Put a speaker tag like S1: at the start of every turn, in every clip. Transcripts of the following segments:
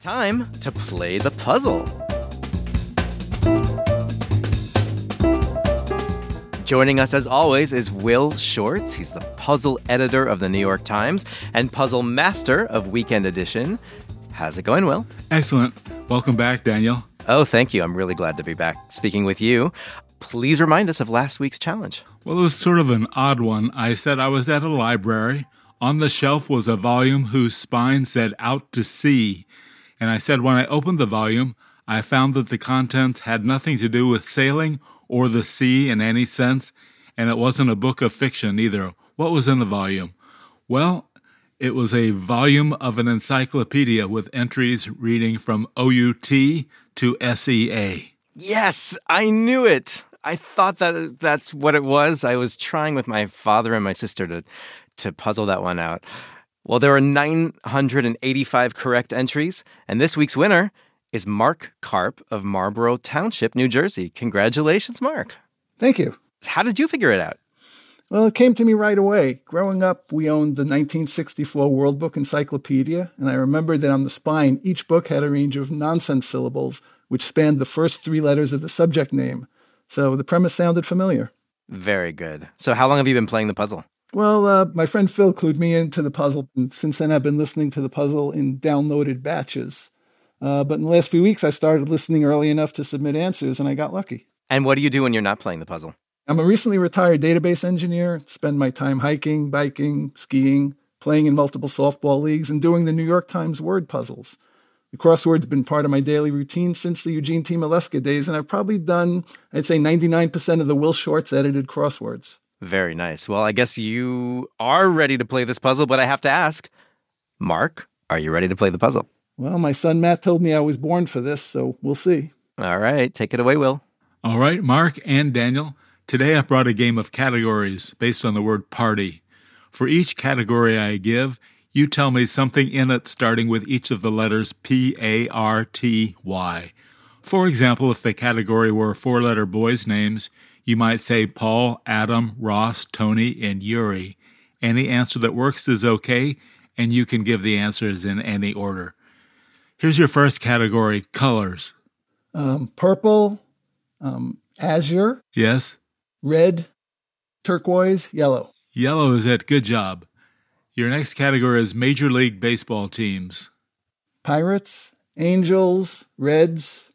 S1: time to play the puzzle. Joining us as always is Will Shortz. He's the puzzle editor of the New York Times and puzzle master of Weekend Edition. How's it going, Will?
S2: Excellent. Welcome back, Daniel.
S1: Oh, thank you. I'm really glad to be back speaking with you. Please remind us of last week's challenge.
S2: Well, it was sort of an odd one. I said I was at a library. On the shelf was a volume whose spine said Out to Sea. And I said when I opened the volume, I found that the contents had nothing to do with sailing or the sea in any sense, and it wasn't a book of fiction either. What was in the volume? Well, it was a volume of an encyclopedia with entries reading from OUT to SEA.
S1: Yes, I knew it. I thought that's what it was. I was trying with my father and my sister to puzzle that one out. Well, there were 985 correct entries, and this week's winner is Mark Karp of Marlborough Township, New Jersey. Congratulations, Mark.
S3: Thank you.
S1: How did you figure it out?
S3: Well, it came to me right away. Growing up, we owned the 1964 World Book Encyclopedia, and I remembered that on the spine, each book had a range of nonsense syllables, which spanned the first three letters of the subject name. So the premise sounded familiar.
S1: Very good. So how long have you been playing the puzzle?
S3: Well, my friend Phil clued me into the puzzle, and since then I've been listening to the puzzle in downloaded batches. But in the last few weeks, I started listening early enough to submit answers, and I got lucky.
S1: And what do you do when you're not playing the puzzle?
S3: I'm a recently retired database engineer, spend my time hiking, biking, skiing, playing in multiple softball leagues, and doing the New York Times word puzzles. The crossword's been part of my daily routine since the Eugene T. Maleska days, and I've probably done, I'd say, 99% of the Will Shortz edited crosswords.
S1: Very nice. Well, I guess you are ready to play this puzzle, but I have to ask, Mark, are you ready to play the puzzle?
S3: Well, my son Matt told me I was born for this, so we'll see.
S1: All right, take it away, Will.
S2: All right, Mark and Daniel. Today I've brought a game of categories based on the word party. For each category I give, you tell me something in it starting with each of the letters P-A-R-T-Y. For example, if the category were four-letter boys' names, you might say Paul, Adam, Ross, Tony, and Yuri. Any answer that works is okay, and you can give the answers in any order. Here's your first category, colors.
S3: Purple, azure.
S2: Yes?
S3: Red, turquoise, yellow.
S2: Yellow is it. Good job. Your next category is Major League Baseball teams.
S3: Pirates, Angels, Reds,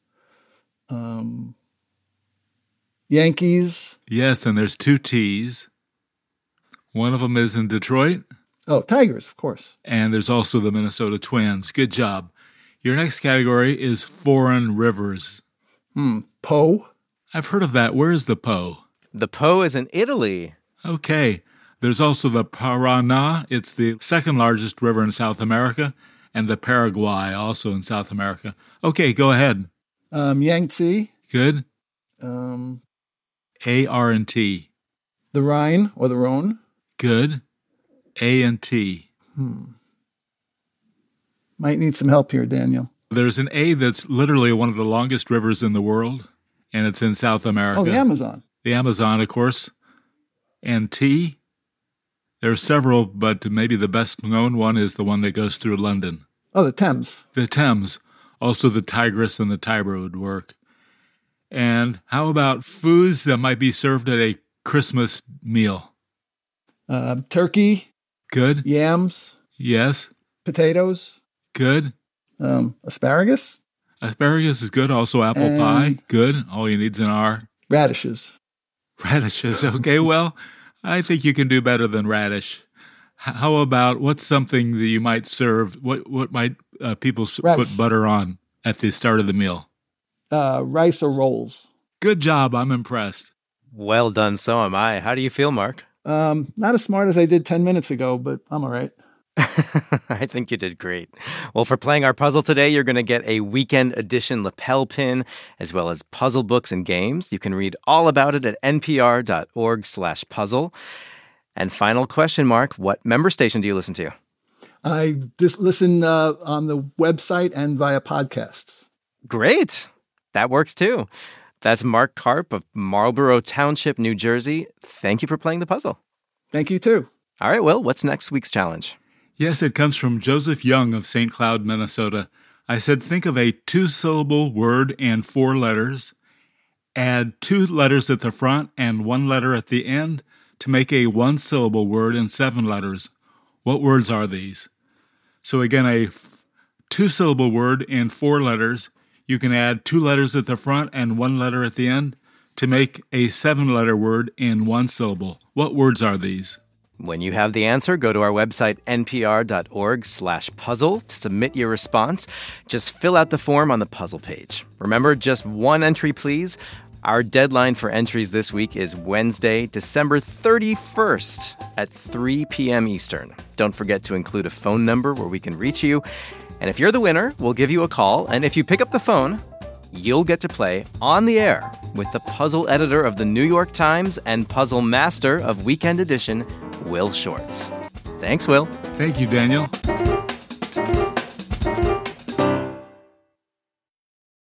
S3: Yankees.
S2: Yes, and there's two T's. One of them is in Detroit.
S3: Oh, Tigers, of course.
S2: And there's also the Minnesota Twins. Good job. Your next category is foreign rivers.
S3: Po.
S2: I've heard of that. Where is the Po?
S1: The Po is in Italy.
S2: Okay. There's also the Paraná. It's the second largest river in South America. And the Paraguay, also in South America. Okay, go ahead.
S3: Yangtze.
S2: Good. A, R, and T.
S3: The Rhine or the Rhone.
S2: Good. A and T.
S3: Might need some help here, Daniel.
S2: There's an A that's literally one of the longest rivers in the world, and it's in South America.
S3: Oh, the Amazon.
S2: The Amazon, of course. And T, there are several, but maybe the best known one is the one that goes through London.
S3: Oh, the Thames.
S2: The Thames. Also the Tigris and the Tiber would work. And how about foods that might be served at a Christmas meal?
S3: Turkey.
S2: Good.
S3: Yams.
S2: Yes.
S3: Potatoes.
S2: Good.
S3: Asparagus.
S2: Asparagus is good. Also apple pie. Good. All you need is an R.
S3: Radishes.
S2: Radishes. Okay, well, I think you can do better than radish. How about what's something that you might serve? What might people put butter on at the start of the meal?
S3: Rice or rolls.
S2: Good job. I'm impressed.
S1: Well done. So am I. How do you feel, Mark?
S3: Not as smart as I did 10 minutes ago, but I'm all right.
S1: I think you did great. Well, for playing our puzzle today, you're going to get a Weekend Edition lapel pin, as well as puzzle books and games. You can read all about it at npr.org/puzzle. And final question, Mark, what member station do you listen to?
S3: I just listen on the website and via podcasts.
S1: Great. That works too. That's Mark Karp of Marlborough Township, New Jersey. Thank you for playing the puzzle.
S3: Thank you too.
S1: All right, Will, what's next week's challenge?
S2: Yes, it comes from Joseph Young of St. Cloud, Minnesota. I said think of a 2-syllable word and 4 letters. Add 2 letters at the front and 1 letter at the end to make a 1-syllable word and 7 letters. What words are these? So again, a 2-syllable word and 4 letters. You can add 2 letters at the front and 1 letter at the end to make a 7-letter word in 1 syllable. What words are these?
S1: When you have the answer, go to our website, npr.org/puzzle, to submit your response. Just fill out the form on the puzzle page. Remember, just 1 entry, please. Our deadline for entries this week is Wednesday, December 31st at 3 p.m. Eastern. Don't forget to include a phone number where we can reach you. And if you're the winner, we'll give you a call. And if you pick up the phone, you'll get to play on the air with the puzzle editor of the New York Times and puzzle master of Weekend Edition, Will Shortz. Thanks, Will.
S2: Thank you, Daniel.